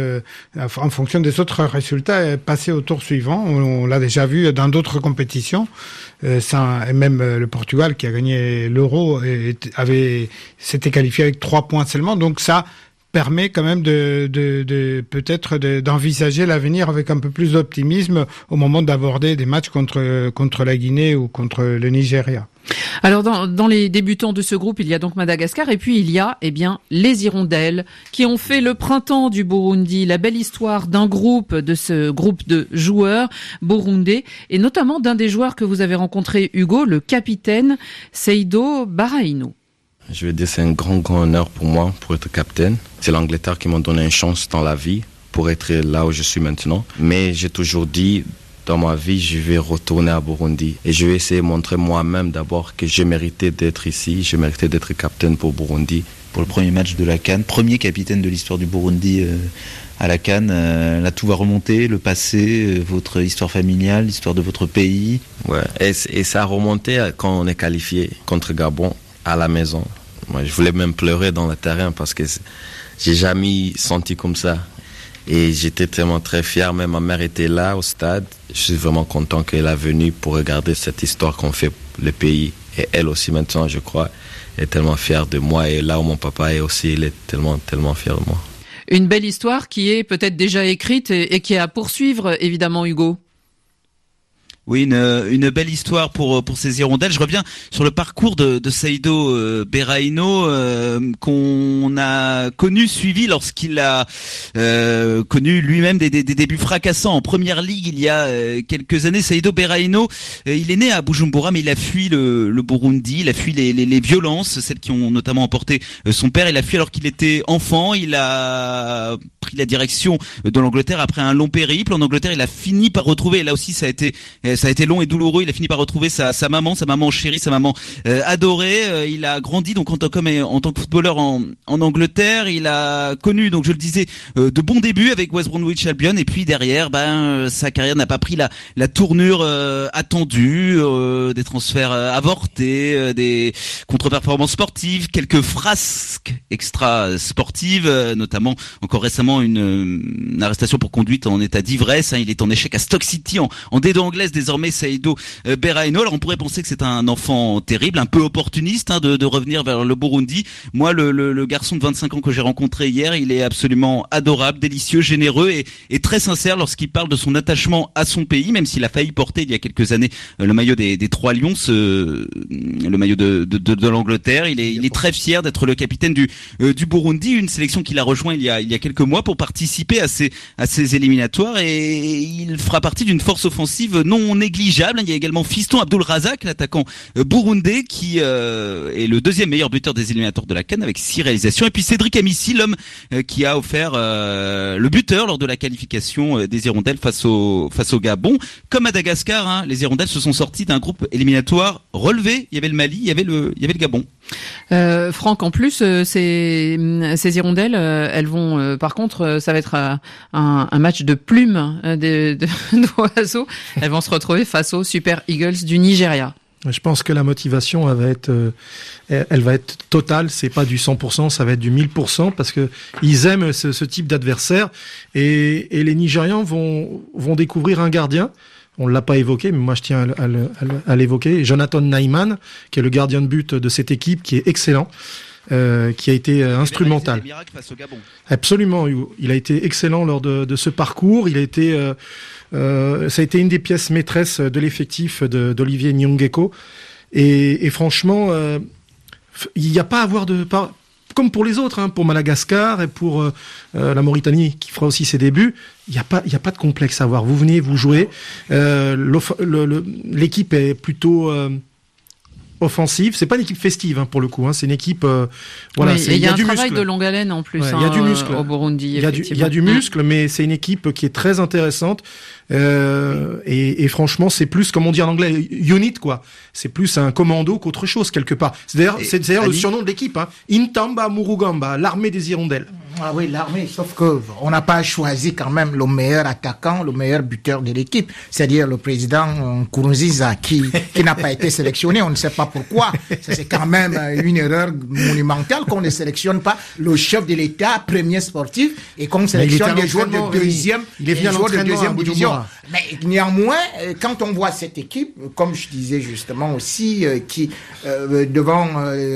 D: en fonction des autres résultats, passer au tour suivant. On l'a déjà vu dans d'autres compétitions. Et même le Portugal qui a gagné l'Euro s'était qualifié avec 3 points seulement. Donc ça permet quand même peut-être d'envisager l'avenir avec un peu plus d'optimisme au moment d'aborder des matchs contre la Guinée ou contre le Nigeria.
B: Alors dans les débutants de ce groupe, il y a donc Madagascar et puis il y a les Hirondelles qui ont fait le printemps du Burundi, la belle histoire de ce groupe de joueurs burundais et notamment d'un des joueurs que vous avez rencontré, Hugo, le capitaine Seydou Baraino.
O: Je vais dire c'est un grand honneur pour moi pour être capitaine. C'est l'Angleterre qui m'a donné une chance dans la vie pour être là où je suis maintenant. Mais j'ai toujours dit dans ma vie, je vais retourner à Burundi et je vais essayer de montrer moi-même d'abord que j'ai mérité d'être ici, j'ai mérité d'être capitaine pour Burundi.
P: Pour le premier match de la CAN, premier capitaine de l'histoire du Burundi à la CAN, là tout va remonter, le passé, votre histoire familiale, l'histoire de votre pays.
O: Ouais, et ça a remonté quand on est qualifié contre Gabon à la maison. Moi, je voulais même pleurer dans le terrain parce que j'ai jamais senti comme ça. Et j'étais tellement très fier, même ma mère était là au stade. Je suis vraiment content qu'elle est venue pour regarder cette histoire qu'on fait le pays. Et elle aussi maintenant, je crois, est tellement fière de moi. Et là où mon papa est aussi, il est tellement, tellement fier de moi.
B: Une belle histoire qui est peut-être déjà écrite et qui est à poursuivre, évidemment, Hugo.
M: Oui, une belle histoire pour ces Hirondelles. Je reviens sur le parcours de Seydou Baraino qu'on a suivi lorsqu'il a connu lui-même des débuts fracassants en première ligue il y a quelques années. Seydou Baraino, il est né à Bujumbura, mais il a fui le Burundi, il a fui les violences, celles qui ont notamment emporté son père. Il a fui alors qu'il était enfant. Il a pris la direction de l'Angleterre après un long périple. En Angleterre, il a fini par retrouver, et là aussi ça a été long et douloureux, il a fini par retrouver sa maman chérie, sa maman adorée. Il a grandi donc en tant que footballeur en Angleterre. Il a connu, donc je le disais, de bons débuts avec West Bromwich Albion, et puis derrière, sa carrière n'a pas pris la tournure attendue, des transferts avortés, des contre-performances sportives, quelques frasques extra sportives, notamment encore récemment une arrestation pour conduite en état d'ivresse. Il est en échec à Stoke City en D2 anglaise désormais, Seydou Baraino. Alors on pourrait penser que c'est un enfant terrible, un peu opportuniste, de revenir vers le Burundi. Moi, le garçon de 25 ans que j'ai rencontré hier, il est absolument adorable, délicieux, généreux et très sincère lorsqu'il parle de son attachement à son pays, même s'il a failli porter il y a quelques années le maillot des Trois Lions, le maillot de l'Angleterre. Il est très fier d'être le capitaine du Burundi, une sélection qu'il a rejoint il y a quelques mois pour participer à ces éliminatoires, et il fera partie d'une force offensive non négligeable. Il y a également Fiston Abdul Razak, l'attaquant burundais, qui est le deuxième meilleur buteur des éliminatoires de la CAN avec 6 réalisations. Et puis Cédric Amissi, l'homme qui a offert le buteur lors de la qualification des Hirondelles face au Gabon. Comme Madagascar, les Hirondelles se sont sortis d'un groupe éliminatoire relevé. Il y avait le Mali, il y avait le Gabon.
B: Franck, en plus, ces hirondelles, elles vont, par contre, ça va être un match de plumes d'oiseaux. Elles vont se retrouver face aux Super Eagles du Nigeria.
E: Je pense que la motivation elle va être totale. C'est pas du 100%, ça va être du 1000% parce que ils aiment ce type d'adversaire et les Nigérians vont découvrir un gardien. On l'a pas évoqué, mais moi je tiens à l'évoquer. Jonathan Naiman, qui est le gardien de but de cette équipe, qui est excellent, qui a été instrumental.
M: Il a réalisé des miracles face au Gabon.
E: Absolument, il a été excellent lors de ce parcours. Il a été, ça a été une des pièces maîtresses de l'effectif d'Olivier Nyongeko. Et franchement, il n'y a pas à avoir comme pour les autres, pour Madagascar et pour la Mauritanie qui fera aussi ses débuts, il n'y a pas de complexe à avoir. Vous venez, vous jouez. L'équipe est plutôt offensive. C'est pas une équipe festive pour le coup. C'est une équipe.
B: Voilà. Oui, il y a un travail de longue haleine en plus.
E: Il y a du muscle
B: au Burundi.
E: Il y a du muscle, mais c'est une équipe qui est très intéressante. Et franchement, c'est plus, comme on dit en anglais, unit quoi. C'est plus un commando qu'autre chose quelque part. C'est d'ailleurs le surnom de l'équipe. Intamba Murugamba, l'armée des hirondelles.
C: Ah oui, l'armée. Sauf que on n'a pas choisi quand même le meilleur attaquant, le meilleur buteur de l'équipe, c'est-à-dire le président Nkurunziza qui n'a pas été sélectionné. On ne sait pas pourquoi. Ça, c'est quand même une erreur monumentale qu'on ne sélectionne pas le chef de l'État, premier sportif, et qu'on sélectionne des joueurs de deuxième division. Mais néanmoins, quand on voit cette équipe, comme je disais justement aussi, qui devant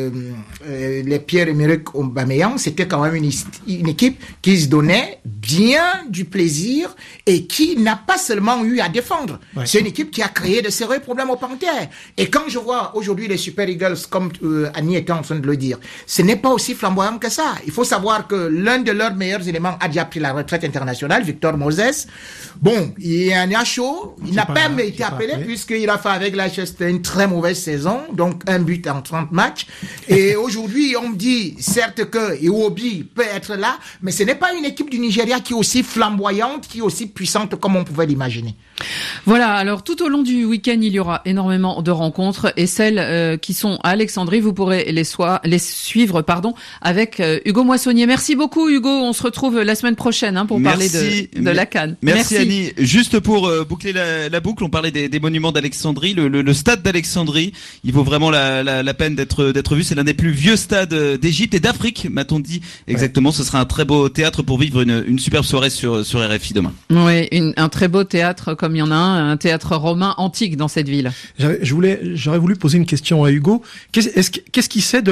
C: les Pierre-Emerick Aubameyang, c'était quand même une équipe qui se donnait bien du plaisir et qui n'a pas seulement eu à défendre. Ouais. C'est une équipe qui a créé de sérieux problèmes aux Panthères. Et quand je vois aujourd'hui les Super Eagles, comme Annie était en train de le dire, ce n'est pas aussi flamboyant que ça. Il faut savoir que l'un de leurs meilleurs éléments a déjà pris la retraite internationale, Victor Moses. Bon, il est un chaud, il n'a pas été appelé puisqu'il a fait avec Leicester une très mauvaise saison, donc un but en 30 matchs. Et aujourd'hui, on me dit, certes que Iwobi peut être là, mais ce n'est pas une équipe du Nigeria qui est aussi flamboyante, qui est aussi puissante comme on pouvait l'imaginer.
B: Voilà, alors tout au long du week-end, il y aura énormément de rencontres et celles qui sont à Alexandrie, vous pourrez les suivre avec Hugo Moissonnier. Merci beaucoup Hugo, on se retrouve la semaine prochaine pour parler de la CAN.
M: Merci Annie. Juste pour boucler la boucle, on parlait des monuments d'Alexandrie, le stade d'Alexandrie, il vaut vraiment la peine d'être vu, c'est l'un des plus vieux stades d'Égypte et d'Afrique, m'a-t-on dit exactement. Ouais. Ce sera un très beau théâtre pour vivre une superbe soirée sur RFI demain.
B: Oui, un très beau théâtre comme il y en a un théâtre romain antique dans cette ville.
E: J'aurais voulu poser une question à Hugo. Qu'est-ce qu'il sait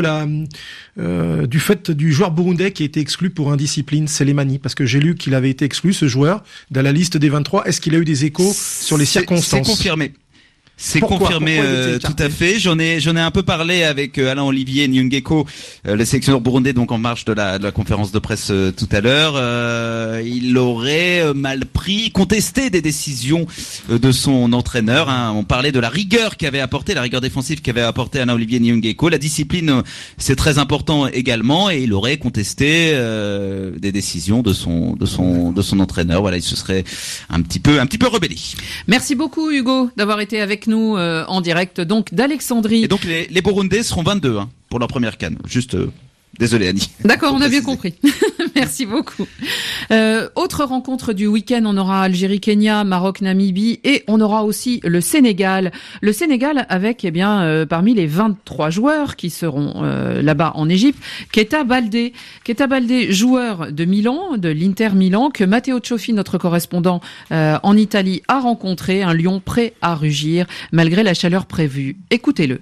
E: du fait du joueur burundais qui a été exclu pour indiscipline, Selemani, parce que j'ai lu qu'il avait été exclu, ce joueur, dans la liste des 23. Est-ce qu'il a eu des échos sur les circonstances?
M: C'est confirmé. C'est confirmé tout à fait. J'en ai un peu parlé avec Alain-Olivier Nyongeko, le sélectionneur burundais, donc en marge de la conférence de presse tout à l'heure. Il aurait mal pris, contesté des décisions de son entraîneur. On parlait de la rigueur la rigueur défensive qu'avait apporté Alain-Olivier Nyongeko. La discipline, c'est très important également, et il aurait contesté des décisions de son entraîneur. Voilà, il se serait un petit peu rebellé.
B: Merci beaucoup Hugo d'avoir été avec nous en direct donc d'Alexandrie.
M: Et donc les Burundais seront 22 pour leur première CAN. Juste désolé Annie.
B: D'accord, on a bien compris. Merci beaucoup. Autre rencontre du week-end, on aura Algérie-Kenya, Maroc-Namibie et on aura aussi le Sénégal. Le Sénégal avec parmi les 23 joueurs qui seront là-bas en Égypte, Keita Baldé, joueur de Milan, de l'Inter Milan, que Matteo Cioffi, notre correspondant en Italie, a rencontré, un lion prêt à rugir malgré la chaleur prévue. Écoutez-le.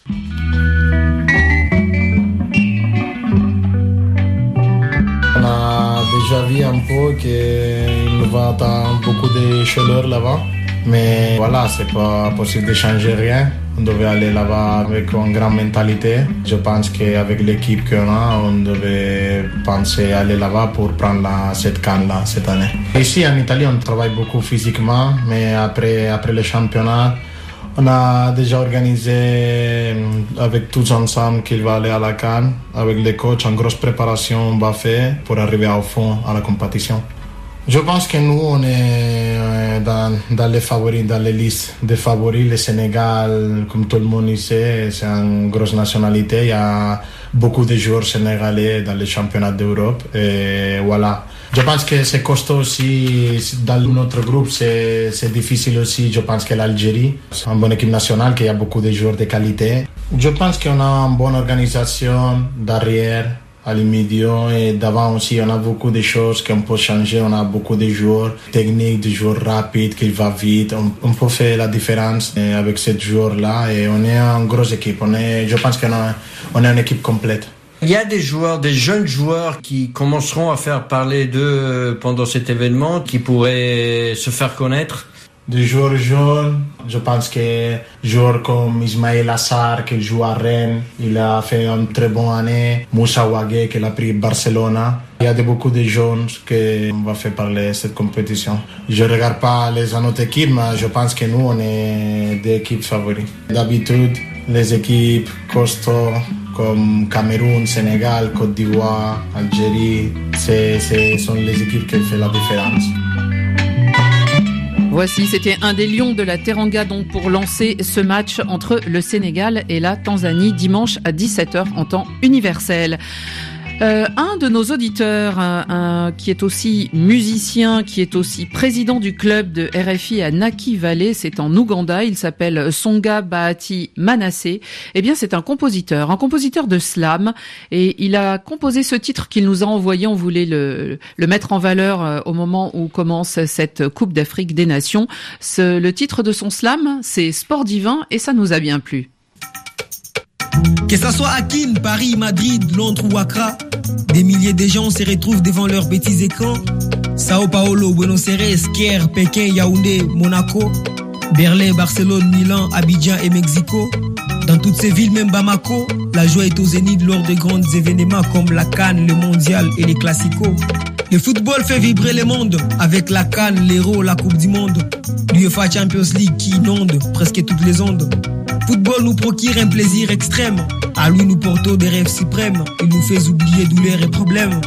Q: On a déjà vu un peu qu'il va avoir beaucoup de chaleur là-bas,
R: Mais voilà, c'est pas possible de changer rien. On devait aller là-bas avec une grande mentalité. Je pense qu'avec l'équipe qu'on a, on devait penser aller là-bas pour prendre cette CAN-là cette année. Ici en Italie, on travaille beaucoup physiquement, mais après le championnat, on a déjà organisé avec tous ensemble qu'il va aller à la CAN. Avec les coachs, une grosse préparation on va faire pour arriver au fond à la compétition. Je pense que nous, on est dans les favoris, dans les listes des favoris. Le Sénégal, comme tout le monde sait, c'est une grosse nationalité. Il y a beaucoup de joueurs sénégalais dans les championnats d'Europe. Et voilà. Je pense que c'est costaud aussi. Dans notre groupe, c'est difficile aussi. Je pense que l'Algérie, c'est une bonne équipe nationale, qu'il y a beaucoup de joueurs de qualité. Je pense qu'on a une bonne organisation derrière. À l'immédiat et d'avant aussi, on a beaucoup de choses qu'on peut changer. On a beaucoup de joueurs techniques, de joueurs rapides qui vont vite. On peut faire la différence avec ces joueurs-là et on est une grosse équipe. Je pense qu'on est une équipe complète.
S: Il y a des joueurs, des jeunes joueurs qui commenceront à faire parler d'eux pendant cet événement, qui pourraient se faire connaître.
R: Des joueurs jeunes, je pense que joueurs comme Ismaël Assar qui joue à Rennes, il a fait une très bonne année. Moussa Ouagé qui a pris Barcelona. Il y a beaucoup de jeunes qu'on va faire parler cette compétition. Je ne regarde pas les autres équipes, mais je pense que nous, on est des équipes favorites. D'habitude, les équipes costauds comme Cameroun, Sénégal, Côte d'Ivoire, Algérie, ce sont les équipes qui font la différence.
B: Voici, c'était un des lions de la Teranga donc pour lancer ce match entre le Sénégal et la Tanzanie dimanche à 17h en temps universel. Un de nos auditeurs, qui est aussi musicien, qui est aussi président du club de RFI à Naki Valley, c'est en Ouganda, il s'appelle Songa Bahati Manasseh. Eh bien, c'est un compositeur de slam, et il a composé ce titre qu'il nous a envoyé. On voulait le mettre en valeur au moment où commence cette Coupe d'Afrique des Nations. Le titre de son slam, c'est Sport Divin, et ça nous a bien plu.
T: Que ça soit à Kin, Paris, Madrid, Londres ou Accra, des milliers de gens se retrouvent devant leurs petits écrans. Sao Paulo, Buenos Aires, Caire, Pékin, Yaoundé, Monaco, Berlin, Barcelone, Milan, Abidjan et Mexico. Dans toutes ces villes, même Bamako, la joie est au zénith lors de grands événements comme la CAN, le Mondial et les Classicos. Le football fait vibrer le monde avec la CAN, l'Euro, la Coupe du Monde. L'UEFA Champions League qui inonde presque toutes les ondes. Football nous procure un plaisir extrême. À lui nous portons des rêves suprêmes. Il nous fait oublier douleurs et problèmes.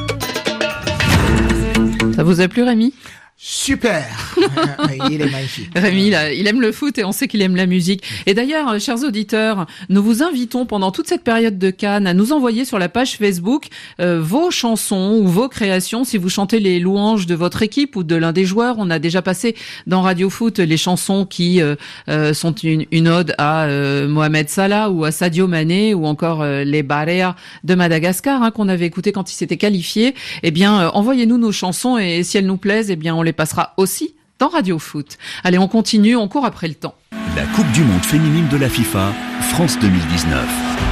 B: Ça vous a plu, Rémi ?
C: Super. Il est magnifique.
B: Rémi, il aime le foot et on sait qu'il aime la musique. Et d'ailleurs, chers auditeurs, nous vous invitons pendant toute cette période de CAN à nous envoyer sur la page Facebook vos chansons ou vos créations. Si vous chantez les louanges de votre équipe ou de l'un des joueurs, on a déjà passé dans Radio Foot les chansons qui sont une ode à Mohamed Salah ou à Sadio Mané ou encore les Barea de Madagascar qu'on avait écouté quand ils s'étaient qualifiés. Eh bien, envoyez-nous nos chansons et si elles nous plaisent, eh bien, on les passera aussi dans Radio Foot. Allez, on continue, on court après le temps.
A: La Coupe du Monde féminine de la FIFA, France 2019.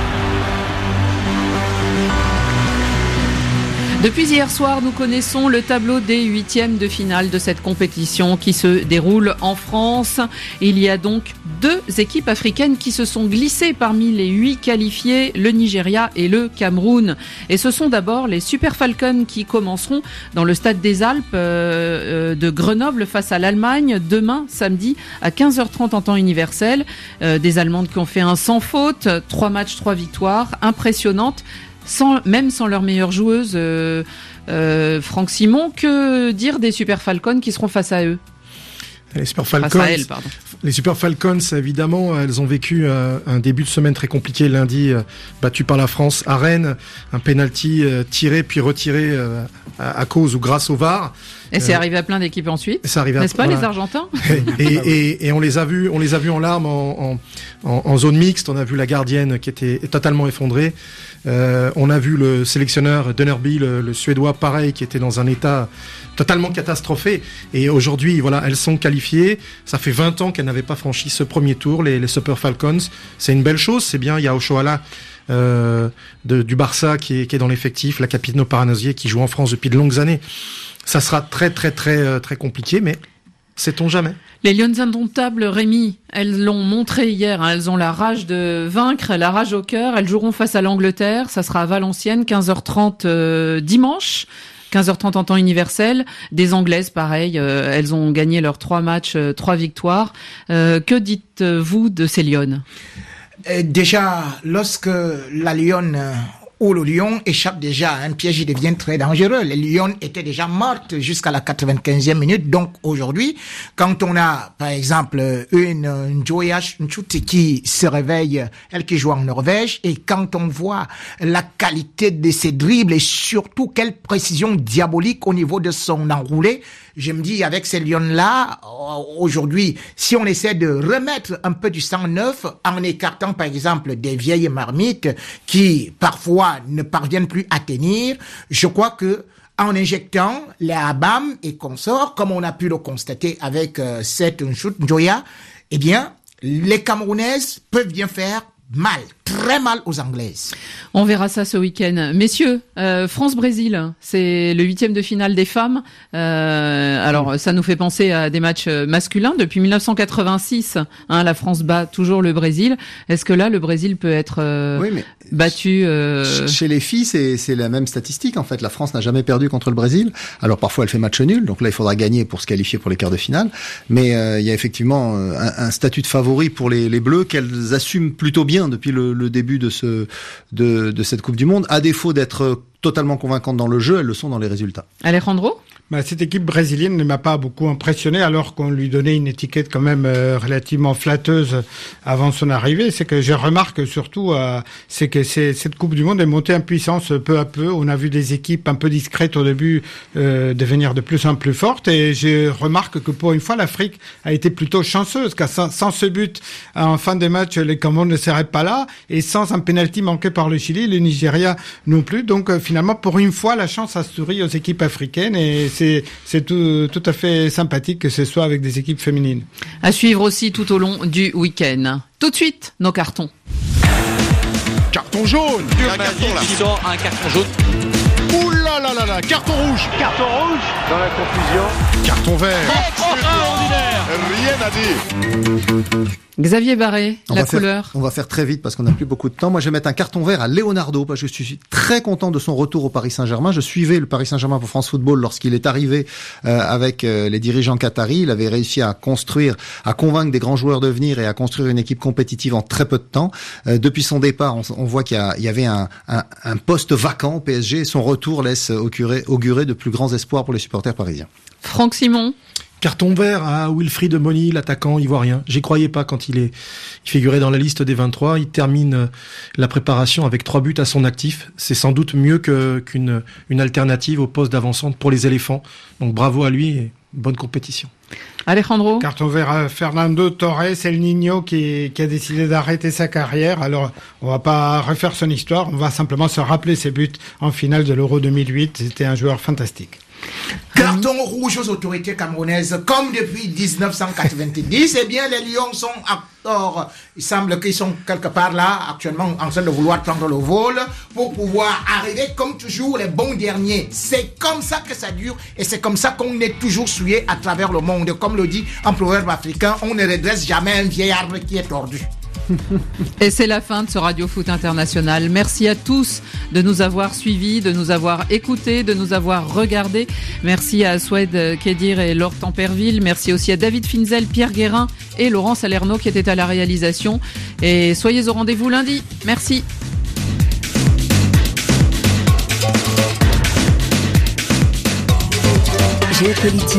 B: Depuis hier soir, nous connaissons le tableau des huitièmes de finale de cette compétition qui se déroule en France. Il y a donc 2 équipes africaines qui se sont glissées parmi les 8 qualifiés, le Nigeria et le Cameroun. Et ce sont d'abord les Super Falcons qui commenceront dans le stade des Alpes de Grenoble face à l'Allemagne demain, samedi, à 15h30 en temps universel. Des Allemandes qui ont fait un sans faute, 3 matchs, 3 victoires, impressionnantes. Même sans leur meilleure joueuse, Franck Simon, que dire des Super Falcons qui seront face à eux ?
E: Les Super Falcons, évidemment, elles ont vécu un début de semaine très compliqué lundi, battu par la France à Rennes, un penalty tiré puis retiré à cause ou grâce au VAR.
B: Et c'est arrivé à plein d'équipes ensuite, n'est-ce pas, les Argentins ?
E: Et on les a vus en larmes en zone mixte. On a vu la gardienne qui était totalement effondrée. On a vu le sélectionneur Dunnerby, le Suédois, pareil, qui était dans un état totalement catastrophé. Et aujourd'hui, voilà, elles sont qualifiées. Ça fait 20 ans qu'elles n'avaient pas franchi ce premier tour, les Super Falcons. C'est une belle chose, c'est bien. Il y a Oshoala du Barça qui est dans l'effectif, la Capitano Paranosier qui joue en France depuis de longues années. Ça sera très très très très compliqué, mais Sait-on jamais?
B: Les Lionnes indomptables, Rémi, elles l'ont montré hier, hein, elles ont la rage de vaincre, la rage au cœur. Elles joueront face à l'Angleterre, ça sera à Valenciennes, 15h30 dimanche. 15h30 en temps universel. Des Anglaises, pareil, elles ont gagné leurs 3 matchs, 3 victoires. Que dites-vous de ces Lionnes?
C: Déjà, lorsque la Lionne ou le lion échappe déjà à un piège, il devient très dangereux. Les lions étaient déjà mortes jusqu'à la 95e minute. Donc aujourd'hui, quand on a, par exemple, une Joya Nchute qui se réveille, elle qui joue en Norvège, et quand on voit la qualité de ses dribbles et surtout quelle précision diabolique au niveau de son enroulé, je me dis, avec ces lions-là, aujourd'hui, si on essaie de remettre un peu du sang neuf, en écartant, par exemple, des vieilles marmites qui, parfois, ne parviennent plus à tenir, je crois que, en injectant les Abam et consorts, comme on a pu le constater avec cette Njoya, eh bien, les Camerounaises peuvent bien faire mal, très mal aux Anglaises.
B: On verra ça ce week-end. Messieurs, France-Brésil, c'est le 8e de finale des femmes. Alors, ça nous fait penser à des matchs masculins. Depuis 1986, la France bat toujours le Brésil. Est-ce que là, le Brésil peut être battu
J: Chez les filles, c'est la même statistique. En fait, la France n'a jamais perdu contre le Brésil. Alors, parfois, elle fait match nul. Donc là, il faudra gagner pour se qualifier pour les quarts de finale. Mais il y a effectivement un statut de favori pour les Bleus qu'elles assument plutôt bien depuis le début de cette Coupe du Monde. À défaut d'être totalement convaincantes dans le jeu, elles le sont dans les résultats.
B: Alejandro ?
D: Cette équipe brésilienne ne m'a pas beaucoup impressionné, alors qu'on lui donnait une étiquette quand même relativement flatteuse avant son arrivée. C'est que je remarque surtout, c'est que cette Coupe du Monde est montée en puissance peu à peu. On a vu des équipes un peu discrètes au début devenir de plus en plus fortes, et je remarque que pour une fois l'Afrique a été plutôt chanceuse, car sans ce but en fin de match, les Cameroun ne seraient pas là, et sans un penalty manqué par le Chili, le Nigeria non plus. Donc finalement, pour une fois, la chance a souri aux équipes africaines, et c'est tout à fait sympathique que ce soit avec des équipes féminines.
B: À suivre aussi tout au long du week-end. Tout de suite, nos cartons.
N: Carton jaune.
M: Un carton là. Qui sort un carton jaune.
N: Ouh là là là là, carton rouge.
M: Carton rouge.
N: Dans la confusion. Carton vert.
M: Extraordinaire.
N: Rien à dire.
B: Xavier Barré, la couleur.
J: On va faire très vite parce qu'on n'a plus beaucoup de temps. Moi, je vais mettre un carton vert à Leonardo parce que je suis très content de son retour au Paris Saint-Germain. Je suivais le Paris Saint-Germain pour France Football lorsqu'il est arrivé avec les dirigeants qataris. Il avait réussi à convaincre des grands joueurs de venir et à construire une équipe compétitive en très peu de temps. Depuis son départ, on voit qu'il y avait un poste vacant au PSG. Son retour laisse augurer de plus grands espoirs pour les supporters parisiens.
B: Franck Simon.
E: Carton vert à Wilfried Mony, l'attaquant ivoirien. J'y croyais pas quand il figurait dans la liste des 23. Il termine la préparation avec 3 buts à son actif. C'est sans doute mieux qu'une alternative au poste d'avancante pour les éléphants. Donc bravo à lui et bonne compétition.
B: Alejandro.
D: Carton vert à Fernando Torres, El Niño qui a décidé d'arrêter sa carrière. Alors, on va pas refaire son histoire, on va simplement se rappeler ses buts en finale de l'Euro 2008. C'était un joueur fantastique.
C: Carton rouge aux autorités camerounaises, comme depuis 1990. Eh bien, les Lions sont acteurs. Il semble qu'ils sont quelque part là, actuellement, en train de vouloir prendre le vol pour pouvoir arriver, comme toujours, les bons derniers. C'est comme ça que ça dure et c'est comme ça qu'on est toujours souillé à travers le monde. Comme le dit un proverbe africain, on ne redresse jamais un vieil arbre qui est tordu.
B: Et c'est la fin de ce Radio Foot International. Merci à tous de nous avoir suivis, de nous avoir écoutés, de nous avoir regardés. Merci à Swed Kedir et Laure Temperville. Merci aussi à David Finzel, Pierre Guérin et Laurent Salerno qui étaient à la réalisation. Et soyez au rendez-vous lundi. Merci.
U: Géopolitique.